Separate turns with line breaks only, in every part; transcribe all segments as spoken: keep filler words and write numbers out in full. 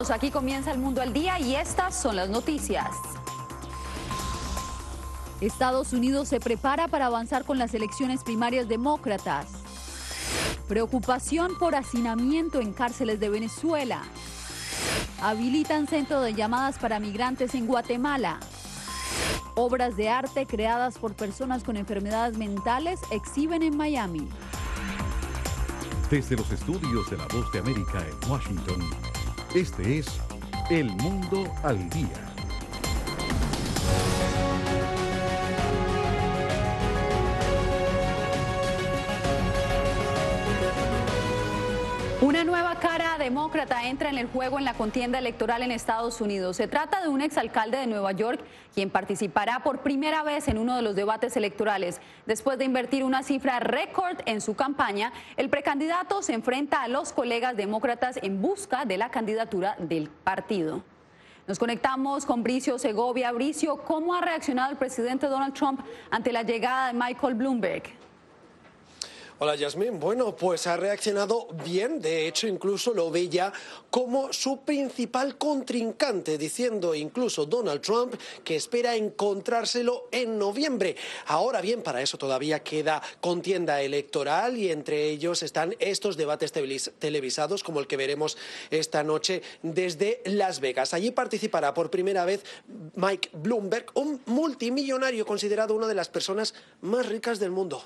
Aquí comienza El Mundo al Día y estas son las noticias. Estados Unidos se prepara para avanzar con las elecciones primarias demócratas. Preocupación por hacinamiento en cárceles de Venezuela. Habilitan centro de llamadas para migrantes en Guatemala. Obras de arte creadas por personas con enfermedades mentales exhiben en Miami.
Desde los estudios de La Voz de América en Washington, este es El Mundo al Día.
Una nueva cara demócrata entra en el juego en la contienda electoral en Estados Unidos. Se trata de un exalcalde de Nueva York, quien participará por primera vez en uno de los debates electorales. Después de invertir una cifra récord en su campaña, el precandidato se enfrenta a los colegas demócratas en busca de la candidatura del partido. Nos conectamos con Bricio Segovia. Bricio, ¿cómo ha reaccionado el presidente Donald Trump ante la llegada de Michael Bloomberg?
Hola, Yasmín. Bueno, pues ha reaccionado bien. De hecho, incluso lo ve ya como su principal contrincante, diciendo incluso Donald Trump que espera encontrárselo en noviembre. Ahora bien, para eso todavía queda contienda electoral y entre ellos están estos debates televisados como el que veremos esta noche desde Las Vegas. Allí participará por primera vez Mike Bloomberg, un multimillonario considerado una de las personas más ricas del mundo.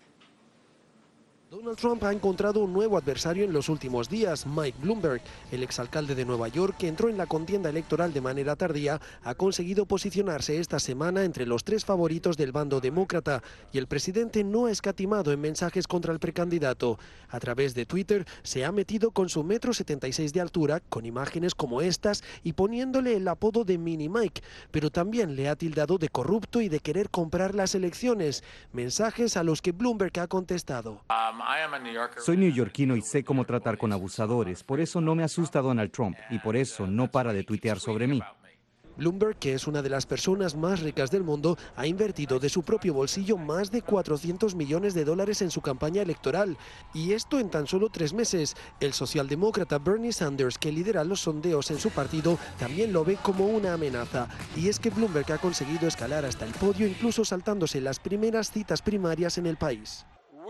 Donald Trump ha encontrado un nuevo adversario en los últimos días. Mike Bloomberg, el exalcalde de Nueva York, que entró en la contienda electoral de manera tardía, ha conseguido posicionarse esta semana entre los tres favoritos del bando demócrata y el presidente no ha escatimado en mensajes contra el precandidato. A través de Twitter se ha metido con su metro setenta y seis de altura, con imágenes como estas y poniéndole el apodo de Mini Mike, pero también le ha tildado de corrupto y de querer comprar las elecciones, mensajes a los que Bloomberg ha contestado.
Um, Soy neoyorquino y sé cómo tratar con abusadores, por eso no me asusta Donald Trump y por eso no para de tuitear sobre mí.
Bloomberg, que es una de las personas más ricas del mundo, ha invertido de su propio bolsillo más de cuatrocientos millones de dólares en su campaña electoral. Y esto en tan solo tres meses. El socialdemócrata Bernie Sanders, que lidera los sondeos en su partido, también lo ve como una amenaza. Y es que Bloomberg ha conseguido escalar hasta el podio, incluso saltándose las primeras citas primarias en el país.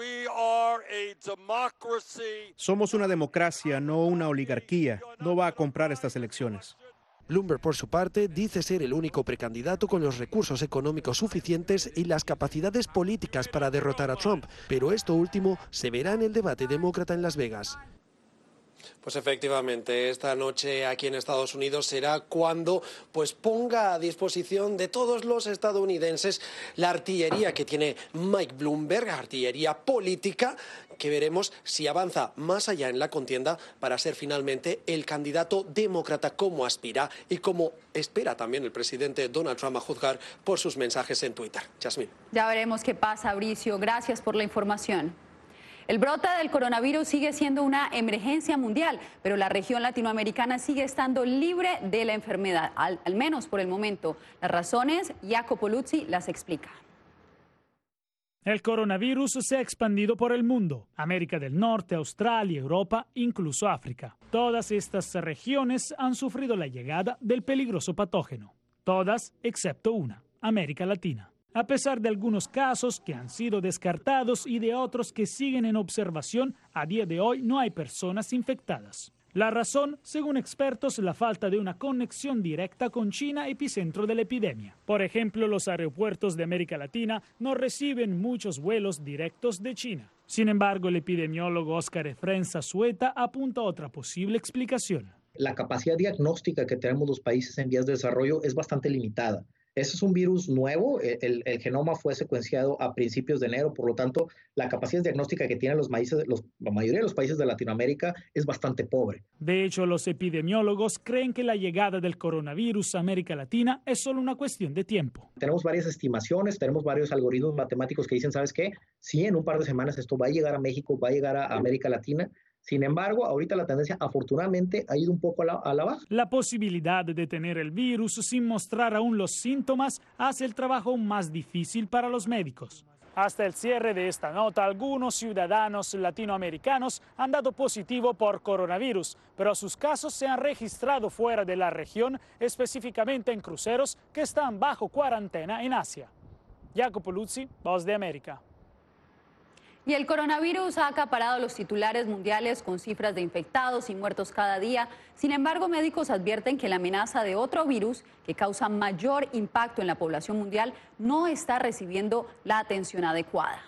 Somos una democracia, no una oligarquía. No va a comprar estas elecciones.
Bloomberg, por su parte, dice ser el único precandidato con los recursos económicos suficientes y las capacidades políticas para derrotar a Trump, pero esto último se verá en el debate demócrata en Las Vegas. Pues efectivamente, esta noche aquí en Estados Unidos será cuando pues ponga a disposición de todos los estadounidenses la artillería que tiene Mike Bloomberg, artillería política, que veremos si avanza más allá en la contienda para ser finalmente el candidato demócrata como aspira y como espera también el presidente Donald Trump, a juzgar por sus mensajes en Twitter. Yasmín.
Ya veremos qué pasa, Bricio. Gracias por la información. El brote del coronavirus sigue siendo una emergencia mundial, pero la región latinoamericana sigue estando libre de la enfermedad, al, al menos por el momento. Las razones, Jacopo Luzzi las explica.
El coronavirus se ha expandido por el mundo, América del Norte, Australia, Europa, incluso África. Todas estas regiones han sufrido la llegada del peligroso patógeno. Todas excepto una, América Latina. A pesar de algunos casos que han sido descartados y de otros que siguen en observación, a día de hoy no hay personas infectadas. La razón, según expertos, la falta de una conexión directa con China, epicentro de la epidemia. Por ejemplo, los aeropuertos de América Latina no reciben muchos vuelos directos de China. Sin embargo, el epidemiólogo Óscar Efrén Zazueta apunta a otra posible explicación.
La capacidad diagnóstica que tenemos los países en vías de desarrollo es bastante limitada. Ese es un virus nuevo, el, el genoma fue secuenciado a principios de enero, por lo tanto, la capacidad diagnóstica que tienen los países, los, la mayoría de los países de Latinoamérica es bastante pobre.
De hecho, los epidemiólogos creen que la llegada del coronavirus a América Latina es solo una cuestión de tiempo.
Tenemos varias estimaciones, tenemos varios algoritmos matemáticos que dicen, ¿sabes qué? Sí, en un par de semanas esto va a llegar a México, va a llegar a América Latina. Sin embargo, ahorita la tendencia afortunadamente ha ido un poco a la, a la baja.
La posibilidad de tener el virus sin mostrar aún los síntomas hace el trabajo más difícil para los médicos. Hasta el cierre de esta nota, algunos ciudadanos latinoamericanos han dado positivo por coronavirus, pero sus casos se han registrado fuera de la región, específicamente en cruceros que están bajo cuarentena en Asia. Jacopo Luzzi, Voz de América.
Y el coronavirus ha acaparado los titulares mundiales con cifras de infectados y muertos cada día. Sin embargo, médicos advierten que la amenaza de otro virus que causa mayor impacto en la población mundial no está recibiendo la atención adecuada.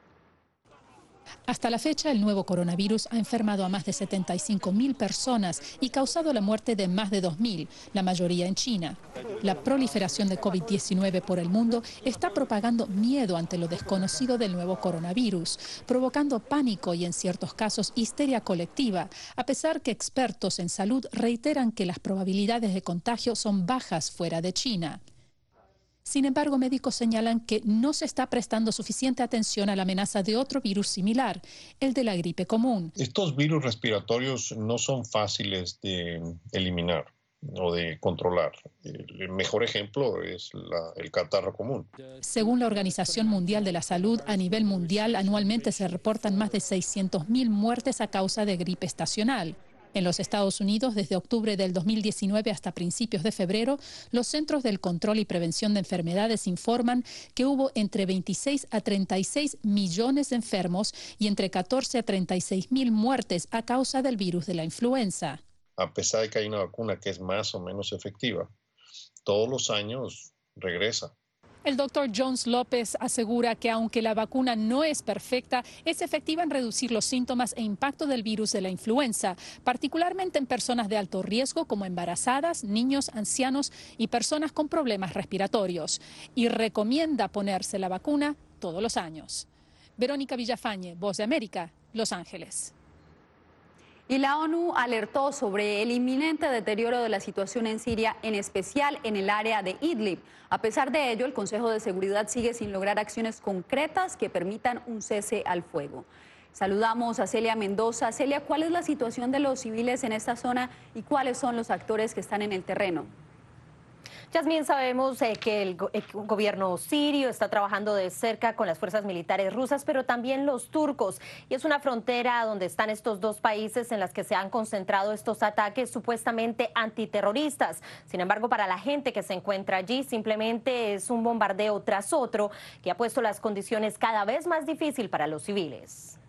Hasta la fecha, el nuevo coronavirus ha enfermado a más de setenta y cinco mil personas y causado la muerte de más de dos mil, la mayoría en China. La proliferación de COVID diecinueve por el mundo está propagando miedo ante lo desconocido del nuevo coronavirus, provocando pánico y en ciertos casos histeria colectiva, a pesar que expertos en salud reiteran que las probabilidades de contagio son bajas fuera de China. Sin embargo, médicos señalan que no se está prestando suficiente atención a la amenaza de otro virus similar, el de la gripe común.
Estos virus respiratorios no son fáciles de eliminar o de controlar. El mejor ejemplo es la, el catarro común.
Según la Organización Mundial de la Salud, a nivel mundial anualmente se reportan más de seiscientas mil muertes a causa de gripe estacional. En los Estados Unidos, desde octubre del dos mil diecinueve hasta principios de febrero, los Centros del Control y Prevención de Enfermedades informan que hubo entre veintiséis a treinta y seis millones de enfermos y entre catorce a treinta y seis mil muertes a causa del virus de la influenza.
A pesar de que hay una vacuna que es más o menos efectiva, todos los años regresa.
El doctor Jones López asegura que aunque la vacuna no es perfecta, es efectiva en reducir los síntomas e impacto del virus de la influenza, particularmente en personas de alto riesgo como embarazadas, niños, ancianos y personas con problemas respiratorios. Y recomienda ponerse la vacuna todos los años. Verónica Villafañe, Voz de América, Los Ángeles.
Y la ONU alertó sobre el inminente deterioro de la situación en Siria, en especial en el área de Idlib. A pesar de ello, el Consejo de Seguridad sigue sin lograr acciones concretas que permitan un cese al fuego. Saludamos a Celia Mendoza. Celia, ¿cuál es la situación de los civiles en esta zona y cuáles son los actores que están en el terreno?
Yasmín, sabemos eh, que el, go el gobierno sirio está trabajando de cerca con las fuerzas militares rusas, pero también los turcos. Y es una frontera donde están estos dos países en las que se han concentrado estos ataques supuestamente antiterroristas. Sin embargo, para la gente que se encuentra allí, simplemente es un bombardeo tras otro que ha puesto las condiciones cada vez más difíciles para los civiles.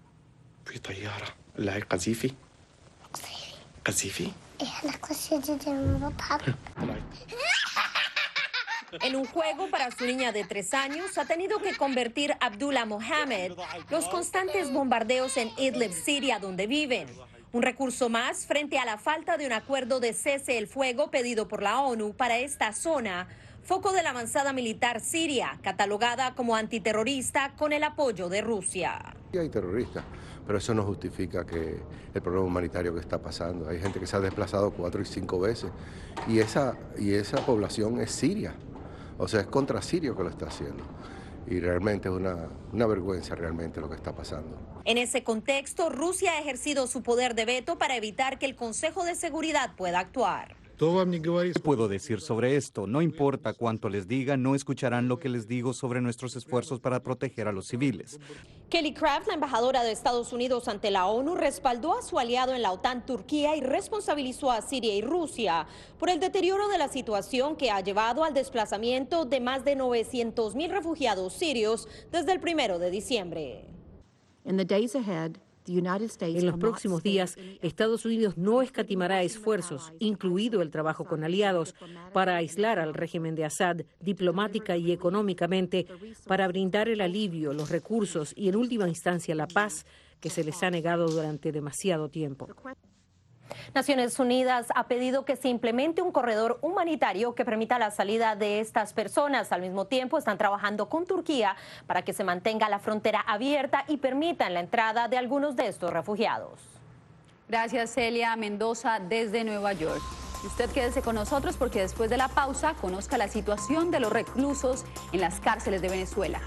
En un juego para su niña de tres años, ha tenido que convertir Abdullah Mohamed los constantes bombardeos en Idlib, Siria, donde viven. Un recurso más frente a la falta de un acuerdo de cese el fuego pedido por la ONU para esta zona, foco de la avanzada militar siria, catalogada como antiterrorista con el apoyo de Rusia.
Hay terroristas, pero eso no justifica que el problema humanitario que está pasando. Hay gente que se ha desplazado cuatro y cinco veces y esa, y esa población es siria. O sea, es contra Sirio que lo está haciendo. Y realmente es una, una vergüenza realmente lo que está pasando.
En ese contexto, Rusia ha ejercido su poder de veto para evitar que el Consejo de Seguridad pueda actuar.
¿Qué puedo decir sobre esto? No importa cuánto les diga, no escucharán lo que les digo sobre nuestros esfuerzos para proteger a los civiles.
Kelly Craft, la embajadora de Estados Unidos ante la ONU, respaldó a su aliado en la OTAN, Turquía, y responsabilizó a Siria y Rusia por el deterioro de la situación que ha llevado al desplazamiento de más de novecientos mil refugiados sirios desde el primero de diciembre.
En los próximos días, Estados Unidos no escatimará esfuerzos, incluido el trabajo con aliados, para aislar al régimen de Assad diplomática y económicamente, para brindar el alivio, los recursos y, en última instancia, la paz que se les ha negado durante demasiado tiempo.
Naciones Unidas ha pedido que se implemente un corredor humanitario que permita la salida de estas personas. Al mismo tiempo, están trabajando con Turquía para que se mantenga la frontera abierta y permitan la entrada de algunos de estos refugiados.
Gracias, Celia Mendoza, desde Nueva York. Y usted quédese con nosotros porque después de la pausa conozca la situación de los reclusos en las cárceles de Venezuela.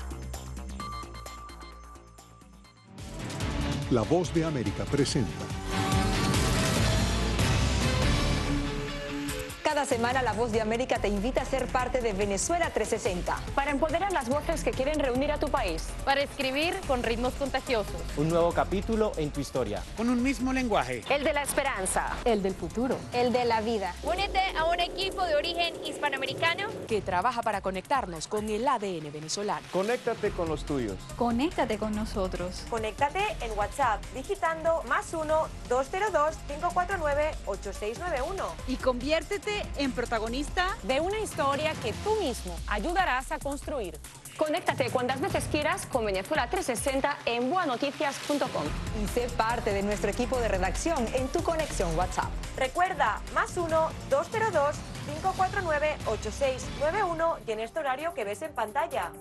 La Voz de América presenta
Cada semana La Voz de América te invita a ser parte de Venezuela trescientos sesenta.
Para empoderar las voces que quieren reunir a tu país.
Para escribir con ritmos contagiosos.
Un nuevo capítulo en tu historia.
Con un mismo lenguaje.
El de la esperanza.
El del futuro.
El de la vida.
Únete a un equipo de origen hispanoamericano
que trabaja para conectarnos con el A D N venezolano.
Conéctate con los tuyos.
Conéctate con nosotros.
Conéctate en WhatsApp digitando más uno dos cero dos cinco cuatro nueve ocho seis nueve uno.
Y conviértete en protagonista
de una historia que tú mismo ayudarás a construir. Conéctate cuantas veces quieras con Venezuela trescientos sesenta en boa noticias punto com.
Y sé parte de nuestro equipo de redacción en tu conexión WhatsApp. Recuerda, más uno dos cero dos cinco cuatro nueve ocho seis nueve uno y en este horario que ves en pantalla.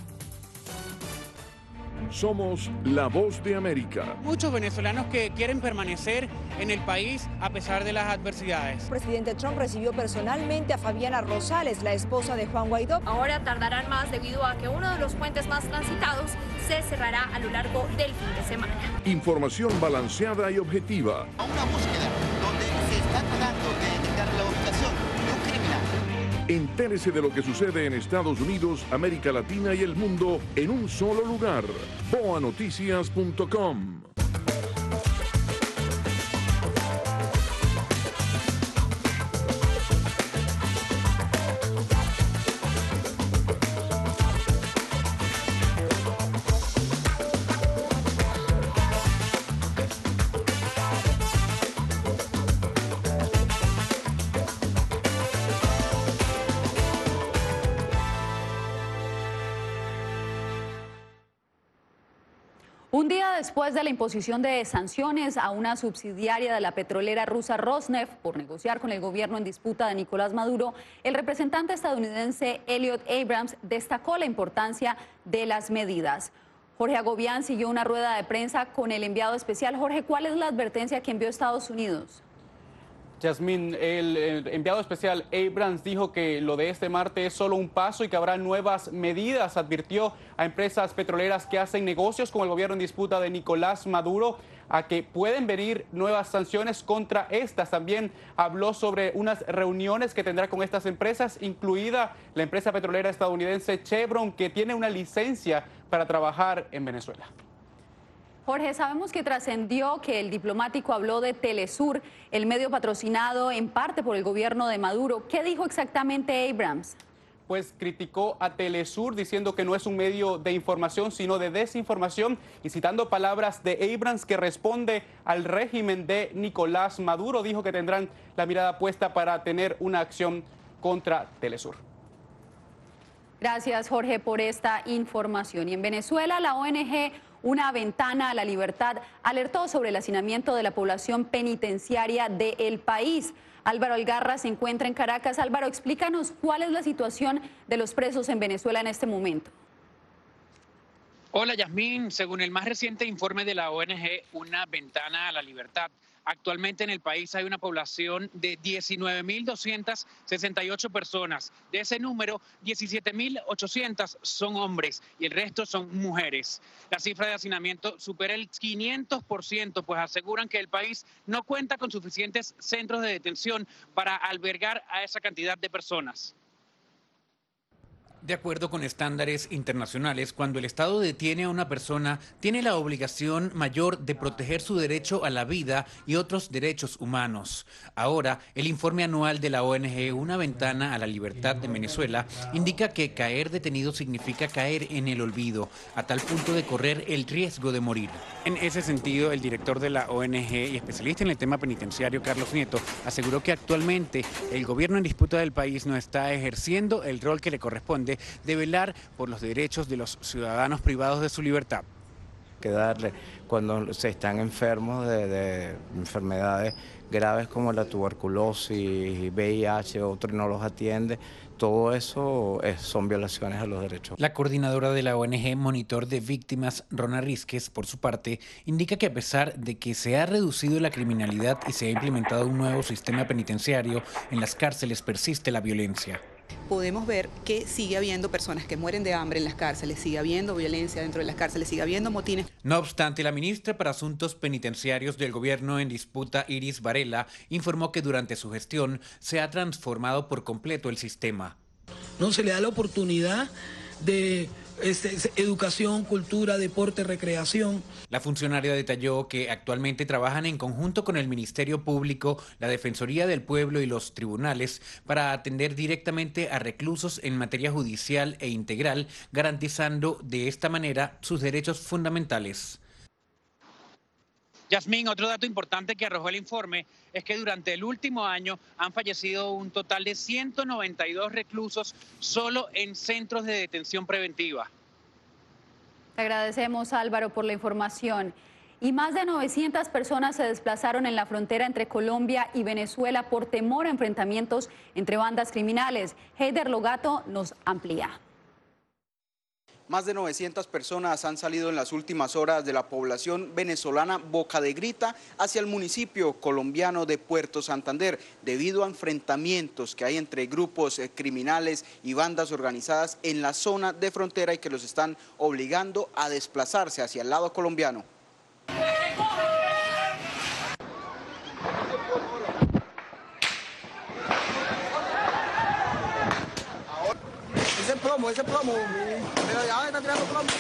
Somos la Voz de América.
Muchos venezolanos que quieren permanecer en el país a pesar de las adversidades.
El presidente Trump recibió personalmente a Fabiana Rosales, la esposa de Juan Guaidó.
Ahora tardarán más debido a que uno de los puentes más transitados se cerrará a lo largo del fin de semana.
Información balanceada y objetiva.
A una búsqueda donde se está tratando de detectar la ubicación de un criminal.
Entérese de lo que sucede en Estados Unidos, América Latina y el mundo en un solo lugar. boa noticias punto com.
Un día después de la imposición de sanciones a una subsidiaria de la petrolera rusa Rosneft por negociar con el gobierno en disputa de Nicolás Maduro, el representante estadounidense Elliot Abrams destacó la importancia de las medidas. Jorge Agobián siguió una rueda de prensa con el enviado especial. Jorge, ¿cuál es la advertencia que envió Estados Unidos?
Yasmín, el, el enviado especial Abrams dijo que lo de este martes es solo un paso y que habrá nuevas medidas. Advirtió a empresas petroleras que hacen negocios con el gobierno en disputa de Nicolás Maduro a que pueden venir nuevas sanciones contra estas. También habló sobre unas reuniones que tendrá con estas empresas, incluida la empresa petrolera estadounidense Chevron, que tiene una licencia para trabajar en Venezuela.
Jorge, sabemos que trascendió que el diplomático habló de Telesur, el medio patrocinado en parte por el gobierno de Maduro. ¿Qué dijo exactamente Abrams?
Pues criticó a Telesur diciendo que no es un medio de información, sino de desinformación, y citando palabras de Abrams que responde al régimen de Nicolás Maduro, dijo que tendrán la mirada puesta para tener una acción contra Telesur.
Gracias, Jorge, por esta información. Y en Venezuela, la O N G Una Ventana a la Libertad alertó sobre el hacinamiento de la población penitenciaria del país. Álvaro Algarra se encuentra en Caracas. Álvaro, explícanos cuál es la situación de los presos en Venezuela en este momento.
Hola, Yasmín. Según el más reciente informe de la O N G Una Ventana a la Libertad, actualmente en el país hay una población de diecinueve mil doscientas sesenta y ocho personas. De ese número, diecisiete mil ochocientas son hombres y el resto son mujeres. La cifra de hacinamiento supera el quinientos por ciento, pues aseguran que el país no cuenta con suficientes centros de detención para albergar a esa cantidad de personas.
De acuerdo con estándares internacionales, cuando el Estado detiene a una persona, tiene la obligación mayor de proteger su derecho a la vida y otros derechos humanos. Ahora, el informe anual de la O N G Una Ventana a la Libertad de Venezuela indica que caer detenido significa caer en el olvido, a tal punto de correr el riesgo de morir.
En ese sentido, el director de la O N G y especialista en el tema penitenciario, Carlos Nieto, aseguró que actualmente el gobierno en disputa del país no está ejerciendo el rol que le corresponde de velar por los derechos de los ciudadanos privados de su libertad.
Que darle cuando se están enfermos de, de enfermedades graves como la tuberculosis, V I H, otro no los atiende. Todo eso es, son violaciones a los derechos.
La coordinadora de la O N G Monitor de Víctimas, Rona Rizquez, por su parte, indica que a pesar de que se ha reducido la criminalidad y se ha implementado un nuevo sistema penitenciario, en las cárceles persiste la violencia.
podemos ver que sigue habiendo personas que mueren de hambre en las cárceles, sigue habiendo violencia dentro de las cárceles, sigue habiendo motines.
No obstante, la ministra para Asuntos Penitenciarios del gobierno en disputa, Iris Varela, informó que durante su gestión se ha transformado por completo el sistema.
No se le da la oportunidad de este, educación, cultura, deporte, recreación.
La funcionaria detalló que actualmente trabajan en conjunto con el Ministerio Público, la Defensoría del Pueblo y los tribunales para atender directamente a reclusos en materia judicial e integral, garantizando de esta manera sus derechos fundamentales.
Yasmín, otro dato importante que arrojó el informe es que durante el último año han fallecido un total de ciento noventa y dos reclusos solo en centros de detención preventiva.
Te agradecemos, Álvaro, por la información. Y más de novecientas personas se desplazaron en la frontera entre Colombia y Venezuela por temor a enfrentamientos entre bandas criminales. Heider Logato nos amplía.
Más de novecientas personas han salido en las últimas horas de la población venezolana Boca de Grita hacia el municipio colombiano de Puerto Santander debido a enfrentamientos que hay entre grupos criminales y bandas organizadas en la zona de frontera y que los están obligando a desplazarse hacia el lado colombiano.
Ese plomo, ese plomo, pero ya está tirando plomo.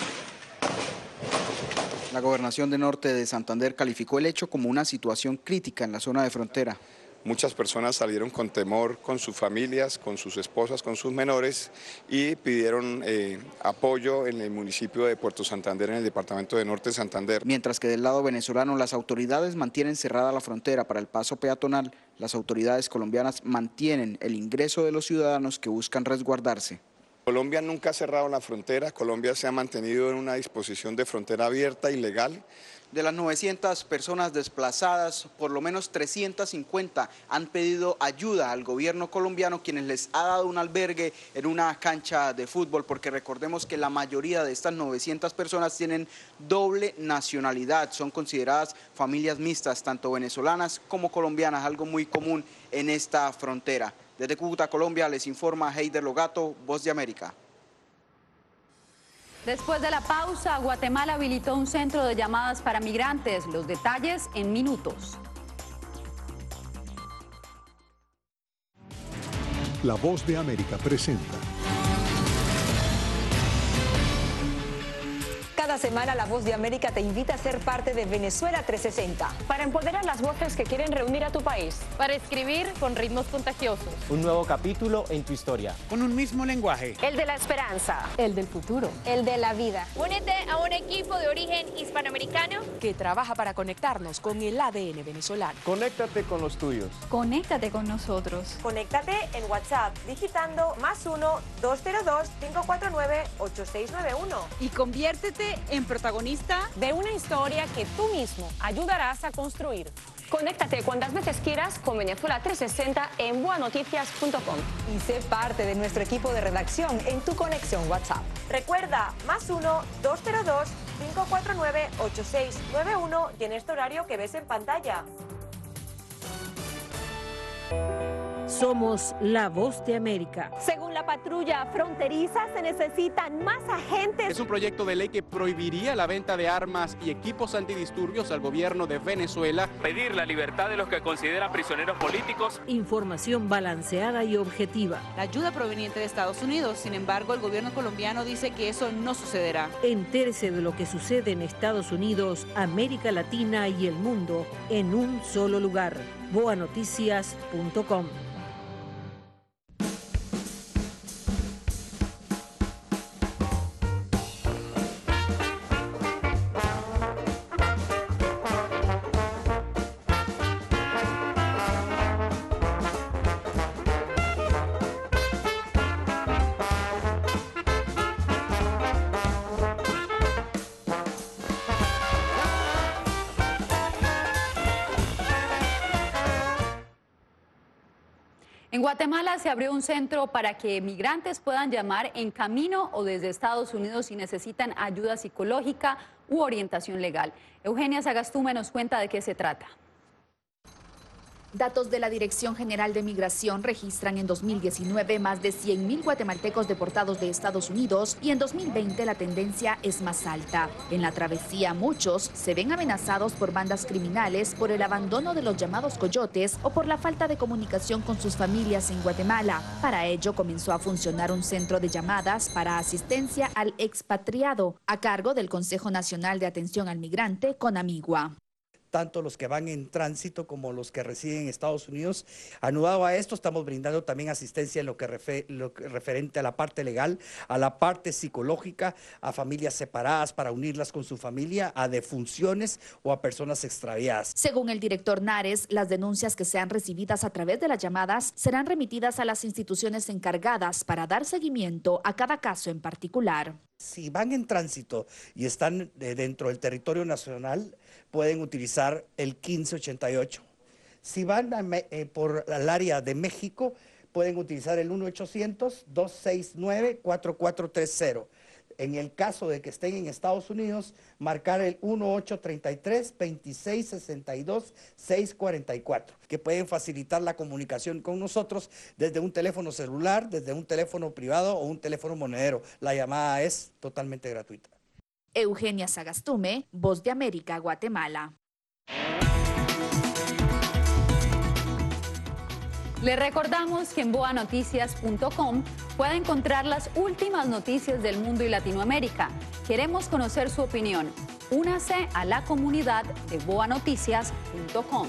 La Gobernación de Norte de Santander calificó el hecho como una situación crítica en la zona de frontera.
Muchas personas salieron con temor, con sus familias, con sus esposas, con sus menores y pidieron eh, apoyo en el municipio de Puerto Santander, en el departamento de Norte de Santander.
Mientras que del lado venezolano las autoridades mantienen cerrada la frontera para el paso peatonal, las autoridades colombianas mantienen el ingreso de los ciudadanos que buscan resguardarse.
Colombia nunca ha cerrado la frontera, Colombia se ha mantenido en una disposición de frontera abierta y legal.
De las novecientas personas desplazadas, por lo menos trescientas cincuenta han pedido ayuda al gobierno colombiano, quienes les ha dado un albergue en una cancha de fútbol, porque recordemos que la mayoría de estas novecientas personas tienen doble nacionalidad, son consideradas familias mixtas, tanto venezolanas como colombianas, algo muy común en esta frontera. Desde Cúcuta, Colombia, les informa Heider Logato, Voz de América.
Después de la pausa, Guatemala habilitó un centro de llamadas para migrantes. Los detalles en minutos.
La Voz de América presenta.
Cada semana La Voz de América te invita a ser parte de Venezuela trescientos sesenta.
Para empoderar las voces que quieren reunir a tu país.
Para escribir con ritmos contagiosos.
Un nuevo capítulo en tu historia.
Con un mismo lenguaje.
El de la esperanza.
El del futuro.
El de la vida.
Únete a un equipo de origen hispanoamericano
que trabaja para conectarnos con el A D N venezolano.
Conéctate con los tuyos.
Conéctate con nosotros.
Conéctate en WhatsApp digitando más uno, dos cero dos, cinco cuatro nueve, ocho seis nueve uno.
Y conviértete en protagonista
de una historia que tú mismo ayudarás a construir. Conéctate cuantas veces quieras con Venezuela trescientos sesenta en boa noticias punto com.
Y sé parte de nuestro equipo de redacción en tu conexión WhatsApp. Recuerda, más uno, dos cero dos, cinco cuatro nueve, ocho seis nueve uno y en este horario que ves en pantalla.
Somos la Voz de América.
Según la patrulla fronteriza, se necesitan más agentes.
Es un proyecto de ley que prohibiría la venta de armas y equipos antidisturbios al gobierno de Venezuela.
Pedir la libertad de los que consideran prisioneros políticos.
Información balanceada y objetiva.
La ayuda proveniente de Estados Unidos, sin embargo, el gobierno colombiano dice que eso no sucederá.
Entérese de lo que sucede en Estados Unidos, América Latina y el mundo en un solo lugar. boa noticias punto com.
En Guatemala se abrió un centro para que migrantes puedan llamar en camino o desde Estados Unidos si necesitan ayuda psicológica u orientación legal. Eugenia Sagastume nos cuenta de qué se trata.
Datos de la Dirección General de Migración registran en dos mil diecinueve más de cien mil guatemaltecos deportados de Estados Unidos y en dos mil veinte la tendencia es más alta. En la travesía muchos se ven amenazados por bandas criminales por el abandono de los llamados coyotes o por la falta de comunicación con sus familias en Guatemala. Para ello comenzó a funcionar un centro de llamadas para asistencia al expatriado a cargo del Consejo Nacional de Atención al Migrante, CONAMIGUA.
Tanto los que van en tránsito como los que residen en Estados Unidos. Anudado a esto, estamos brindando también asistencia en lo que, refer, lo que referente a la parte legal, a la parte psicológica, a familias separadas para unirlas con su familia, a defunciones o a personas extraviadas.
Según el director Nares, las denuncias que sean recibidas a través de las llamadas serán remitidas a las instituciones encargadas para dar seguimiento a cada caso en particular.
Si van en tránsito y están dentro del territorio nacional, pueden utilizar el quince ochenta y ocho. Si van a, eh, por el área de México, pueden utilizar el uno ochocientos, dos seis nueve, cuatro cuatro tres cero. En el caso de que estén en Estados Unidos, marcar el uno ocho tres tres, veintiséis sesenta y dos, seiscientos cuarenta y cuatro, que pueden facilitar la comunicación con nosotros desde un teléfono celular, desde un teléfono privado o un teléfono monedero. La llamada es totalmente gratuita.
Eugenia Sagastume, Voz de América, Guatemala.
Le recordamos que en boa noticias punto com puede encontrar las últimas noticias del mundo y Latinoamérica. Queremos conocer su opinión. Únase a la comunidad de boa noticias punto com.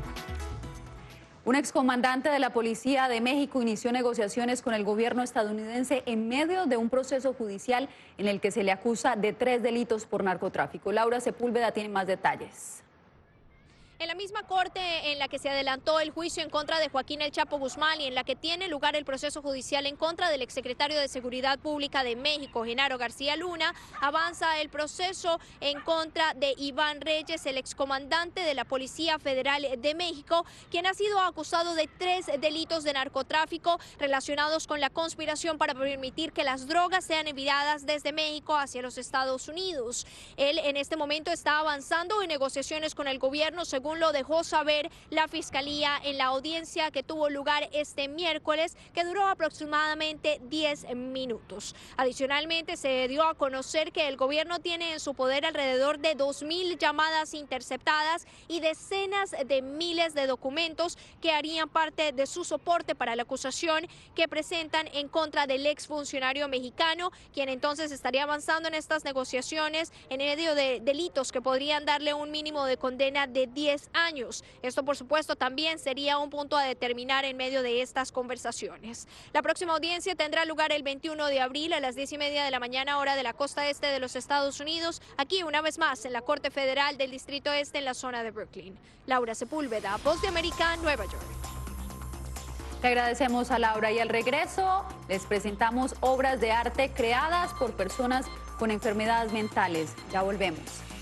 Un excomandante de la Policía de México inició negociaciones con el gobierno estadounidense en medio de un proceso judicial en el que se le acusa de tres delitos por narcotráfico. Laura Sepúlveda tiene más detalles.
En la misma corte en la que se adelantó el juicio en contra de Joaquín El Chapo Guzmán y en la que tiene lugar el proceso judicial en contra del exsecretario de Seguridad Pública de México, Genaro García Luna, avanza el proceso en contra de Iván Reyes, el excomandante de la Policía Federal de México, quien ha sido acusado de tres delitos de narcotráfico relacionados con la conspiración para permitir que las drogas sean enviadas desde México hacia los Estados Unidos. Él en este momento está avanzando en negociaciones con el gobierno, según lo dejó saber la Fiscalía en la audiencia que tuvo lugar este miércoles, que duró aproximadamente diez minutos. Adicionalmente, se dio a conocer que el gobierno tiene en su poder alrededor de dos mil llamadas interceptadas y decenas de miles de documentos que harían parte de su soporte para la acusación que presentan en contra del exfuncionario mexicano, quien entonces estaría avanzando en estas negociaciones en medio de delitos que podrían darle un mínimo de condena de diez años. Esto, por supuesto, también sería un punto a determinar en medio de estas conversaciones. La próxima audiencia tendrá lugar el veintiuno de abril a las diez y media de la mañana, hora de la costa este de los Estados Unidos, aquí una vez más en la Corte Federal del Distrito Este en la zona de Brooklyn. Laura Sepúlveda, Voz de América, Nueva York.
Le agradecemos a Laura y al regreso les presentamos obras de arte creadas por personas con enfermedades mentales. Ya volvemos.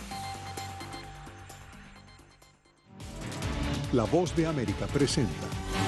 La Voz de América presenta.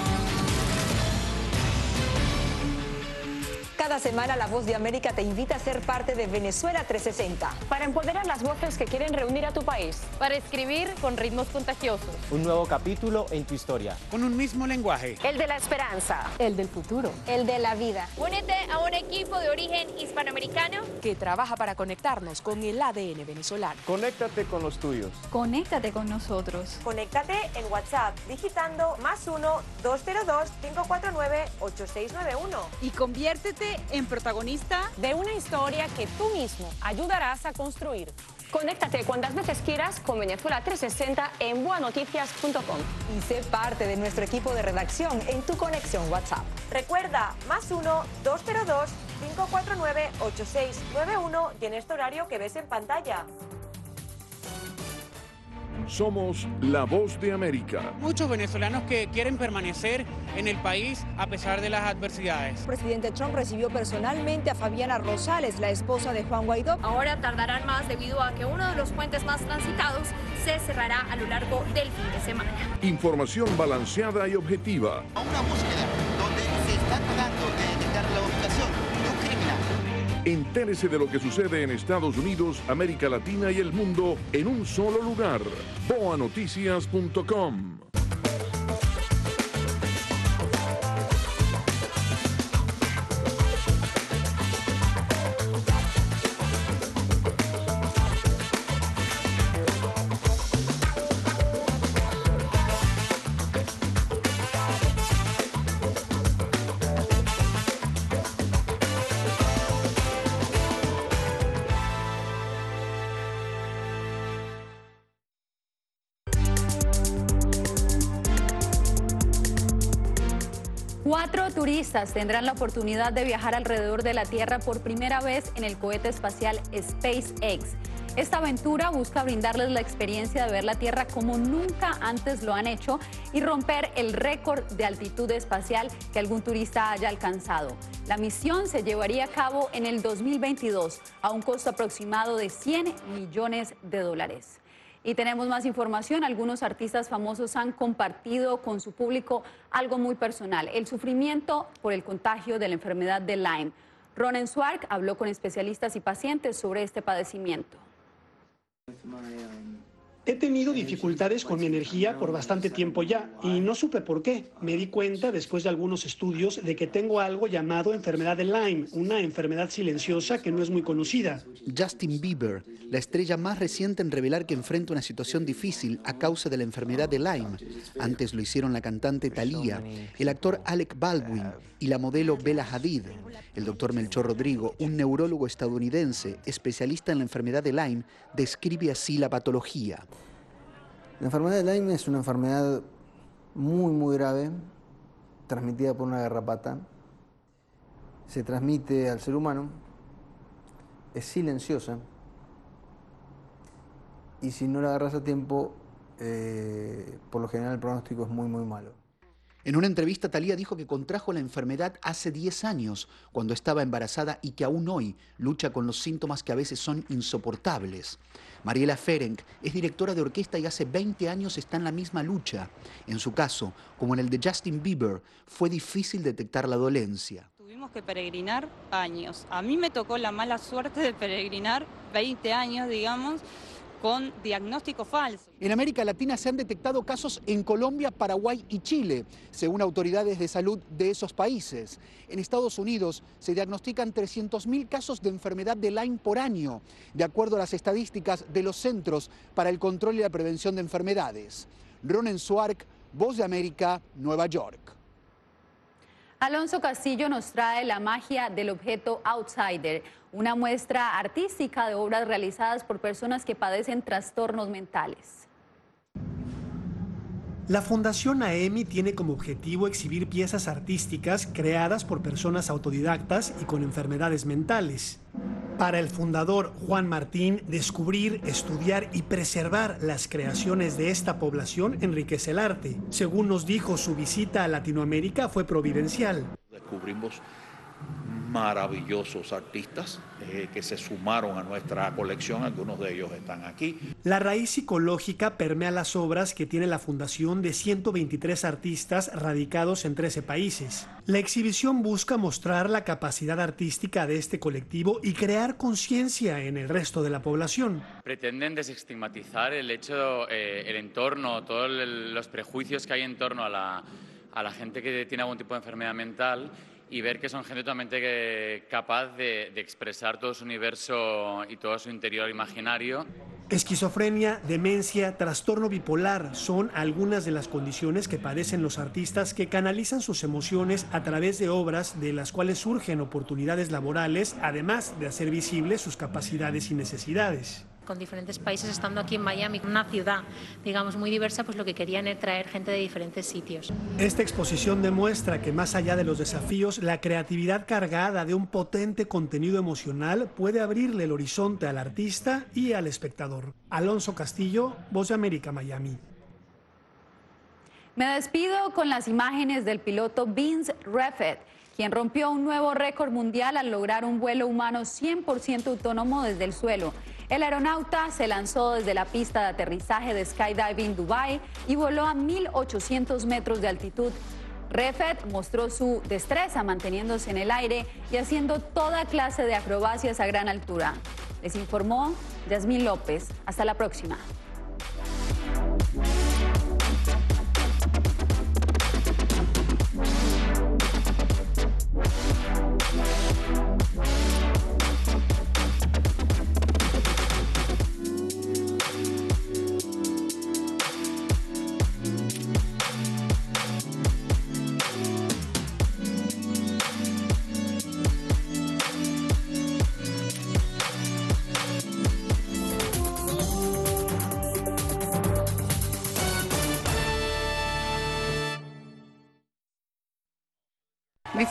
Cada semana La Voz de América te invita a ser parte de Venezuela trescientos sesenta.
Para empoderar las voces que quieren reunir a tu país.
Para escribir con ritmos contagiosos.
Un nuevo capítulo en tu historia.
Con un mismo lenguaje.
El de la esperanza.
El del futuro.
El de la vida. Únete a un equipo de origen hispanoamericano
que trabaja para conectarnos con el A D N venezolano.
Conéctate con los tuyos.
Conéctate con nosotros.
Conéctate en WhatsApp digitando más uno, dos cero dos, cinco cuatro nueve, ocho seis nueve uno.
Y conviértete en protagonista
de una historia que tú mismo ayudarás a construir. Conéctate cuantas veces quieras con Venezuela trescientos sesenta en boa noticias punto com.
Y sé parte de nuestro equipo de redacción en tu conexión WhatsApp. Recuerda, más uno, dos cero dos, cinco cuatro nueve, ocho seis nueve uno y en este horario que ves en pantalla.
Somos la Voz de América.
Muchos venezolanos que quieren permanecer en el país a pesar de las adversidades.
El presidente Trump recibió personalmente a Fabiana Rosales, la esposa de Juan Guaidó.
Ahora tardarán más debido a que uno de los puentes más transitados se cerrará a lo largo del fin de semana.
Información balanceada y objetiva.
A una búsqueda donde se está tratando de detectar la ubicación de un criminal.
Entérese de lo que sucede en Estados Unidos, América Latina y el mundo en un solo lugar. boa noticias punto com.
Cuatro turistas tendrán la oportunidad de viajar alrededor de la Tierra por primera vez en el cohete espacial SpaceX. Esta aventura busca brindarles la experiencia de ver la Tierra como nunca antes lo han hecho y romper el récord de altitud espacial que algún turista haya alcanzado. La misión se llevaría a cabo en el dos mil veintidós a un costo aproximado de cien millones de dólares. Y tenemos más información. Algunos artistas famosos han compartido con su público algo muy personal: el sufrimiento por el contagio de la enfermedad de Lyme. Ronen Swartz habló con especialistas y pacientes sobre este padecimiento.
He tenido dificultades con mi energía por bastante tiempo ya y no supe por qué. Me di cuenta después de algunos estudios de que tengo algo llamado enfermedad de Lyme, una enfermedad silenciosa que no es muy conocida.
Justin Bieber, la estrella más reciente en revelar que enfrenta una situación difícil a causa de la enfermedad de Lyme. Antes lo hicieron la cantante Thalía, el actor Alec Baldwin y la modelo Bella Hadid. El doctor Melchor Rodrigo, un neurólogo estadounidense especialista en la enfermedad de Lyme, describe así la patología.
La enfermedad de Lyme es una enfermedad muy, muy grave, transmitida por una garrapata. Se transmite al ser humano, es silenciosa y si no la agarras a tiempo, eh, por lo general el pronóstico es muy, muy malo.
En una entrevista, Thalía dijo que contrajo la enfermedad hace diez años, cuando estaba embarazada, y que aún hoy lucha con los síntomas que a veces son insoportables. Mariela Ferenc es directora de orquesta y hace veinte años está en la misma lucha. En su caso, como en el de Justin Bieber, fue difícil detectar la dolencia.
Tuvimos que peregrinar años. A mí me tocó la mala suerte de peregrinar veinte años, digamos, con diagnóstico falso.
En América Latina se han detectado casos en Colombia, Paraguay y Chile, según autoridades de salud de esos países. En Estados Unidos se diagnostican trescientos mil casos de enfermedad de Lyme por año, de acuerdo a las estadísticas de los Centros para el Control y la Prevención de Enfermedades. Ronen Swartz, Voz de América, Nueva York.
Alonso Castillo nos trae la magia del objeto Outsider, una muestra artística de obras realizadas por personas que padecen trastornos mentales.
La Fundación A E M I tiene como objetivo exhibir piezas artísticas creadas por personas autodidactas y con enfermedades mentales. Para el fundador Juan Martín, descubrir, estudiar y preservar las creaciones de esta población enriquece el arte. Según nos dijo, su visita a Latinoamérica fue providencial.
Descubrimos maravillosos artistas eh, que se sumaron a nuestra colección, algunos de ellos están aquí.
La raíz psicológica permea las obras que tiene la fundación de ciento veintitrés artistas radicados en trece países. La exhibición busca mostrar la capacidad artística de este colectivo y crear conciencia en el resto de la población.
Pretenden desestigmatizar el hecho, eh, el entorno, todos los prejuicios que hay en torno a la, a la gente que tiene algún tipo de enfermedad mental, y ver que son gente totalmente capaz de, de expresar todo su universo y todo su interior imaginario.
Esquizofrenia, demencia, trastorno bipolar son algunas de las condiciones que padecen los artistas que canalizan sus emociones a través de obras de las cuales surgen oportunidades laborales, además de hacer visibles sus capacidades y necesidades.
Con diferentes países, estando aquí en Miami, una ciudad, digamos, muy diversa, pues lo que querían era traer gente de diferentes sitios.
Esta exposición demuestra que más allá de los desafíos, la creatividad cargada de un potente contenido emocional puede abrirle el horizonte al artista y al espectador. Alonso Castillo, Voz de América, Miami.
Me despido con las imágenes del piloto Vince Refet, quien rompió un nuevo récord mundial al lograr un vuelo humano cien por ciento autónomo desde el suelo. El aeronauta se lanzó desde la pista de aterrizaje de Skydiving Dubai y voló a mil ochocientos metros de altitud. Refet mostró su destreza manteniéndose en el aire y haciendo toda clase de acrobacias a gran altura. Les informó Yasmín López. Hasta la próxima.